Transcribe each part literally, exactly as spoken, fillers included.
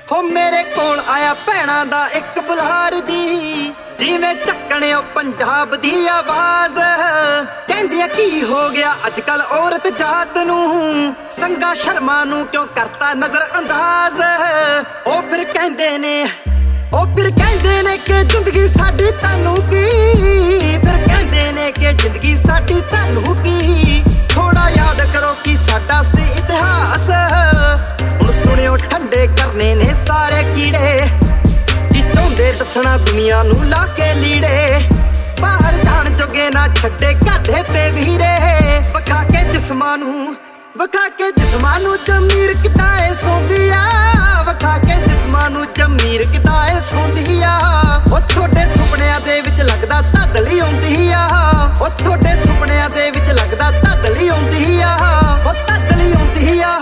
ਹੋ ਮੇਰੇ ਕੋਲ ਆਇਆ ਭੈਣਾਂ ਦਾ ਇੱਕ ਬੁਲਾਰ ਦੀ, ਜਿਵੇਂ ਚੱਕਣਿਓ ਪੰਜਾਬ ਦੀ ਆਵਾਜ਼। ਕਹਿੰਦੀਆਂ ਕੀ ਹੋ ਗਿਆ ਅੱਜ ਕੱਲ ਔਰਤ ਜਾਤ ਨੂੰ, ਸੰਗਾ ਸ਼ਰਮਾ ਨੂੰ ਕਿਉਂ ਕਰਤਾ ਨਜ਼ਰ ਅੰਦਾਜ਼। ਉਹ ਫਿਰ ਕਹਿੰਦੇ ਨੇ ਉਹ ਫਿਰ ਕਹਿੰਦੇ ਨੇ ਕਿ ਜ਼ਿੰਦਗੀ ਸਾਡੀ ਤੁਹਾਨੂੰ ਕੀ, ਫਿਰ ਕਹਿੰਦੇ ਨੇ ਕਿ ਜ਼ਿੰਦਗੀ ਸਾਡੀ ਤੁਹਾਨੂੰ ਕੀ। ਥੋੜਾ ਯਾਦ ਕਰੋ ਕਿ ਸਾਡਾ ਸੀ ਇਤਿਹਾਸ, ਹੁਣ ਸੁਣਿਓ ਠੰਡੇ ਕਰਨੇ ਨੇ ਸਾਰੇ ਕੀੜੇ, ਜੀ ਚਾਹੁੰਦੇ ਦੱਸਣਾ ਦੁਨੀਆ ਨੂੰ ਲਾ ਕੇ ਲੀੜੇ। ਬਾਹਰ ਜਾਣ ਜੋਗੇ ਨਾ ਛੱਡੇ ਘਾਟੇ ਤੇ ਵੀਰੇ, ਵਿਖਾ ਕੇ ਜਿਸਮਾਂ ਨੂੰ ਵਿਖਾ ਕੇ ਜਿਸਮਾਂ ਨੂੰ ਜ਼ਮੀਰ ਕਿਤਾਏ ਸੌਂਦੀ ਆ, ਵਿਖਾ ਕੇ ਜਿਸਮਾਂ ਨੂੰ ਜ਼ਮੀਰ ਕਿਤਾਏ ਸੌਂਦੀ ਆ। ਉਹ ਤੁਹਾਡੇ ਸੁਪਨਿਆਂ ਦੇ ਵਿੱਚ ਲੱਗਦਾ ਧਾਦਲੀ ਆਉਂਦੀ ਆ, ਉਹ ਤੁਹਾਡੇ ਸੁਪਨਿਆਂ ਦੇ ਵਿੱਚ ਲੱਗਦਾ ਧਾਦਲੀ ਆਉਂਦੀ ਆ, ਉਹ ਧਾਦਲੀ ਆਉਂਦੀ ਆ।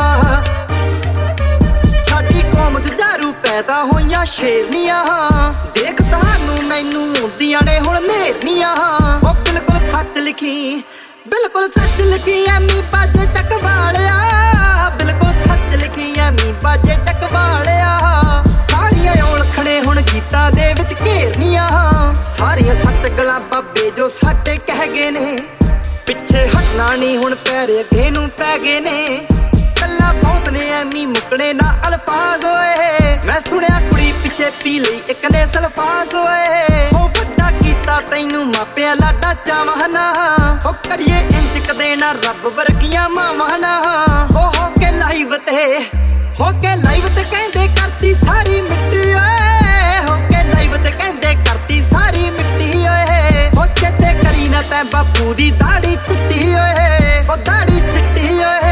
ਸਾਡੀ ਕੌਮ ਜੁਝਾਰੂ ਪੈਦਾ ਹੋਈਆਂ ਸ਼ੇਰਨੀਆਂ, ਦੇਖ ਤੁਹਾਨੂੰ ਮੈਨੂੰ ਆਉਂਦੀਆਂ ਨੇ ਹੁਣ ਨੇਰਨੀਆਂ। ਉਹ ਬਿਲਕੁਲ ਸੱਚ ਲਿਖੀ ਬਿਲਕੁਲ ਸੱਚ ਲਿਖੀ ਐਮੀ ਬਾਜੇ ਤੱਕ ਵਾਲਿਆ, ਬਿਲਕੁਲ ਸੱਚ ਲਿਖੀ ਐਮੀ ਬਾਜੇ ਤੱਕ ਵਾਲਿਆ। ਸਾਰੀਆਂ ਔਲਖਣੇ ਹੁਣ ਗੀਤਾਂ ਦੇ ਵਿੱਚ ਘੇਰਨੀਆਂ, ਸਾਰੀਆਂ ਸੱਚ ਗੱਲਾਂ ਬਾਬੇ ਜੋ ਸਾਡੇ ਕਹਿ ਗਏ ਨੇ। ਪਿੱਛੇ ਹਟਣਾ ਨਹੀਂ ਹੁਣ ਪੈਰ ਅੱਗੇ ਨੂੰ ਪੈ ਗਏ ਨੇ, ਗੱਲਾਂ ਬਹੁਤ ਨੇ ਐਮੀ ਮੁੱਕਣੇ ਨਾ ਅਲਫਾਜ਼ ਓਏ। ਮੈਂ ਸੁਣਿਆ ਕੁੜੀ ਪਿੱਛੇ ਪੀ ਲਈ ਇੱਕ ਨੇ ਸਲਫਾਜ਼ ਓਏ, ਉਹ ਵੱਡਾ ਕੀਤਾ ਤੈਨੂੰ ਮਾਪਿਆਂ ਲਾਡਾ ਚਾਵਾਂ ਨਾ। ਉਹ ਕਰੀਏ ਇੰਜ ਕਦੇ ਨਾ ਰੱਬ ਵਰਗੀਆਂ ਮਾਵਾਂ ਨਾ। ਉਹ ਹੋ ਕੇ ਲਾਈਵ ਤੇ ਹੋ ਕੇ ਲਾਈਵ ਤੇ ਕਹਿੰਦੇ ਕਰਤੀ ਸਾਰੀ ਮਿੱਟੀ ਓਏ, ਹੋ ਕੇ ਲਾਈਵ ਤੇ ਕਹਿੰਦੇ ਕਰਤੀ ਸਾਰੀ ਮਿੱਟੀ ਓਏ। ਉਹ ਚੇਤੇ ਕਰੀ ਨਾ ਤੈਂ ਬਾਪੂ ਦੀ ਦਾੜੀ ਚਿੱਟੀ ਓਏ, ਉਹ ਦਾੜੀ ਚਿੱਟੀ ਓਏ।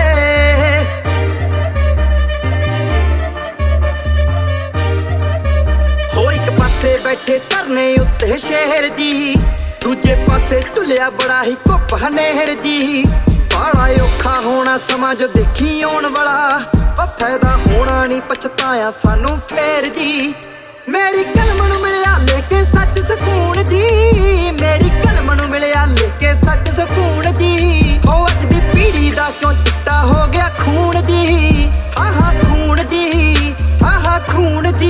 ਹੋ ਇੱਕ ਪਾਸੇ ਬੈਠੇ ਧਰਨੇ ਉੱਤੇ ਸ਼ਹਿਰ ਜੀ, ਦੂਜੇ ਪਾਸੇ ਢੁੱਲਿਆ ਬੜਾ ਹੀ ਘੁੱਪ ਹਨੇਰ ਜੀ। ਬਾਲਾ ਔਖਾ ਹੋਣਾ ਸਮਾਂ ਜੋ ਦੇਖੀ ਆਉਣ ਵਾਲਾ, ਉਹ ਫਾਇਦਾ ਹੋਣਾ ਨਹੀਂ ਪਛਤਾਇਆ ਸਾਨੂੰ ਫੇਰ ਜੀ। ਮੇਰੀ ਕਲਮ ਨੂੰ ਮਿਲਿਆ ਲੈ ਕੇ ਸੱਚ ਸਕੂਨ ਜੀ, ਮੇਰੀ ਕਲਮ ਨੂੰ ਮਿਲਿਆ ਲੈ ਕੇ ਸੱਚ ਸਕੂਨ ਜੀ। ਹੋ ਅੱਜ ਦੀ ਪੀੜ੍ਹੀ ਦਾ ਕਿਉਂ ਚਿੱਟਾ ਹੋ ਗਿਆ ਖੂਨ ਜੀ, ਆਹਾ ਖੂਨ ਜੀ, ਆਹਾ ਖੂਨ ਜੀ।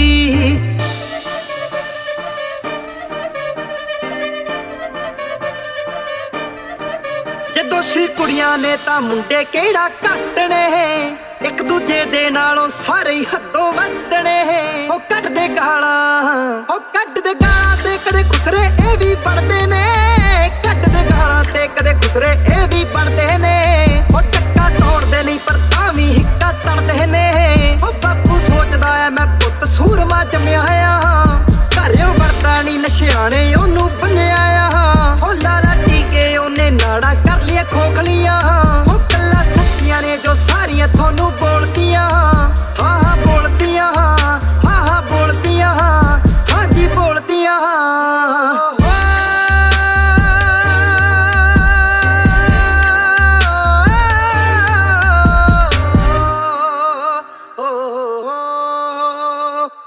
ਦੋਸ਼ੀ ਕੁੜੀਆਂ ਨੇ ਤਾਂ ਮੁੰਡੇ ਕਿਹੜਾ ਘੱਟ ਨੇ, ਇੱਕ ਦੂਜੇ ਦੇ ਨਾਲੋਂ ਸਾਰੇ ਹੀ ਹੱਦੋਂ ਵੱਧ ਨੇ। ਉਹ ਕੱਢਦੇ ਗਾਲਾਂ ਉਹ ਕੱਢਦੇ ਗਾਲਾਂ ਤੇ ਕਦੇ ਖੁਸਰੇ ਇਹ ਵੀ ਬਣਦੇ ਨੇ, ਕੱਢਦੇ ਗਾਲਾਂ ਤੇ ਕਦੇ ਖੁਸਰੇ ਇਹ ਵੀ ਬਣਦੇ ਨੇ। ਉਹ ਟੱਕਾ ਤੋੜਦੇ ਨਹੀਂ ਪਰ ਤਾਂ ਵੀ ਹਿੱਕਾ ਤਣਦੇ ਨੇ। ਉਹ ਬਾਪੂ ਸੋਚਦਾ ਐ ਮੈਂ ਪੁੱਤ ਸੂਰਮਾ ਜੰਮਿਆ ਆ, ਘਰਿਓ ਵਰਤਾ ਨਹੀਂ ਨਸ਼ਿਆਂ ਨੇ ਉਹਨੂੰ ਬੰਨਿਆ ਆ। ਉਹ ਲਾਲਾ ਟੀਕੇ ਉਹਨੇ ਨਾੜਾ ਕਰ ਲਿਆ ਖੋਖਲੀਆਂ, ਉਹ ਕੱਲਾ ਸੱਚੀਆਂ ਨੇ ਜੋ ਸਾਰੀਆਂ ਤੁਹਾਨੂੰ ਬੋਲਦੀਆਂ।